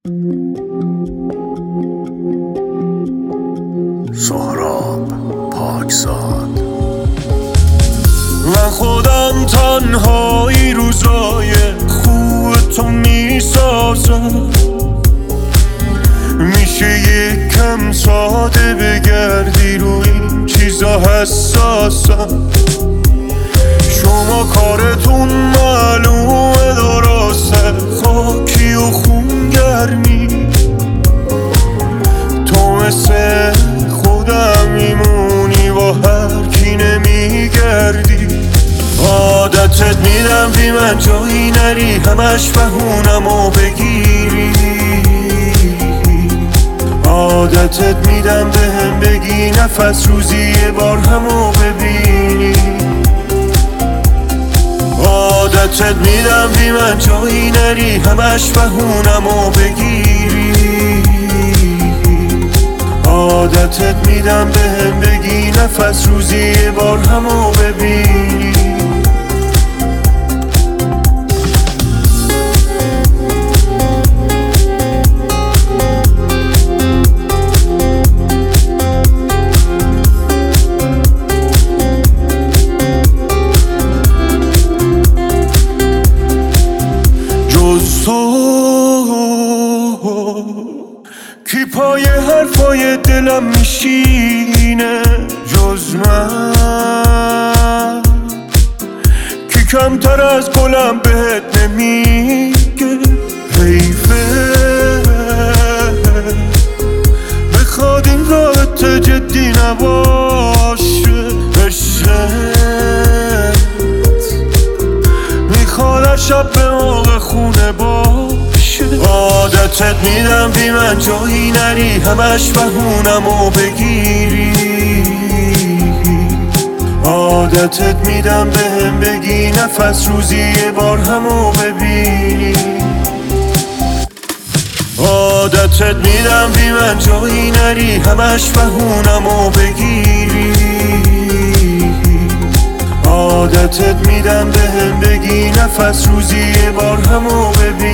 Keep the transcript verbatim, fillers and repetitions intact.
سهراب پاکزاد. من خودم تنهایی روزای خوب تو میسازم. میشه یکم ساده بگردی روی این چیزا حساسم. شما کارتون معلومه درسته، خاکی و خونگرمی. تو مثل خودم میمونی، با هر کی نمیگردی. عادتت میدم بی من جایی نری، همش بهونم و بگیری. عادتت میدم به هم بگی نفس روزی یه بار همو ببینی. عادتت میدم بی من جایی نری، همش بهونم و بگیری. عادتت میدم به هم بگی نفس روزی یه بار همو ببینی. جز تو کی پای حرفای دلم میشینه؟ جز من کی کمتر از گلم بهت نمیگه؟ حیفه بخواد این رابطه جدی نباشه. عشقت میخواد شب به موقع خونه باشه. عادتت میدم بی من جایی نری، همش بهونم و بگیری. عادتت میدم به هم بگی نفس روزی یه بار همو ببینی. عادتت میدم بی من جایی نری، همش بهونم و بگیری. عادتت میدم به هم بگی نفس روزی یه بار همو ببینی.